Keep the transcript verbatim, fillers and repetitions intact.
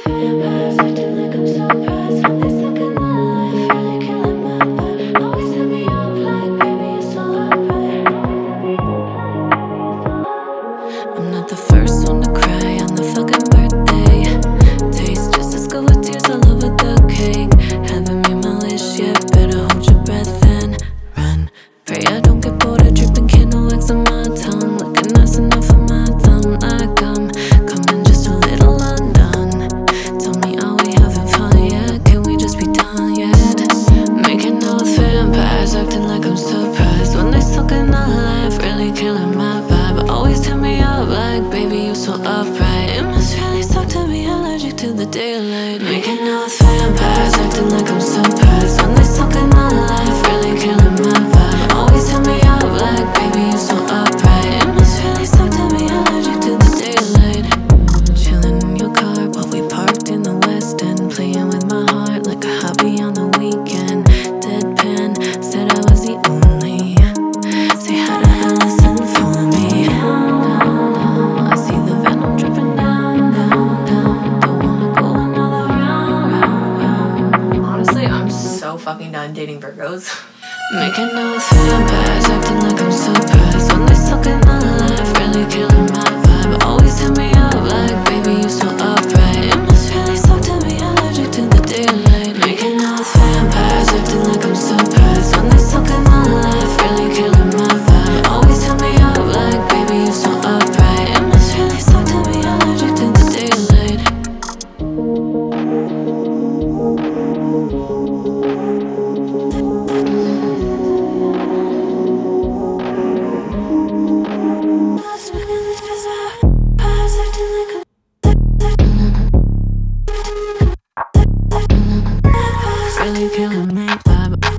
vampires acting like I'm surprised when they suck in my life, really killing my vibe. Always hit me up like, baby, you're so alright. I'm not the first one to cry on the fucking birthday. Tastes just as good with tears all over the cake. Haven't made my wish yet, better hold your breath and run. Pray I don't get bored of dripping candle wax on my tongue. Looking nice enough for my thumb, like I'm coming just a little undone. Tell me, are we having fun yet? Can we just be done yet? Making out with vampires, acting like I'm surprised when they suck in my life, really killing my vibe. Always tell me up like, baby, you so upright. It must really suck to be allergic to the daylight. Making out with vampires, acting like I'm surprised when they suck in my life, really killing my vibe. Always tell me up like, baby, you so upright. It must really suck to be allergic to the daylight. Chilling in your car while we parked in the West End, playing with my heart like a hobby on the weekend. Deadpan, said I was the only. Say how the hell is it fooling me? Down, down, down. I see the venom dripping down, down, down. Don't wanna go another round, round, round. Honestly, I'm so fucking done dating Virgos. Making out with vampires, acting like I'm surprised when they suck in my life, really killing my vibe. Always hit me up like, baby, you so upright. It must really suck to be allergic to the daylight. Making out with vampires, acting like I'm surprised when they suck in my life, really killing my vibe. Always hit me up like, baby, you so upright. It must really suck to be allergic to the daylight. Really killing my vibe.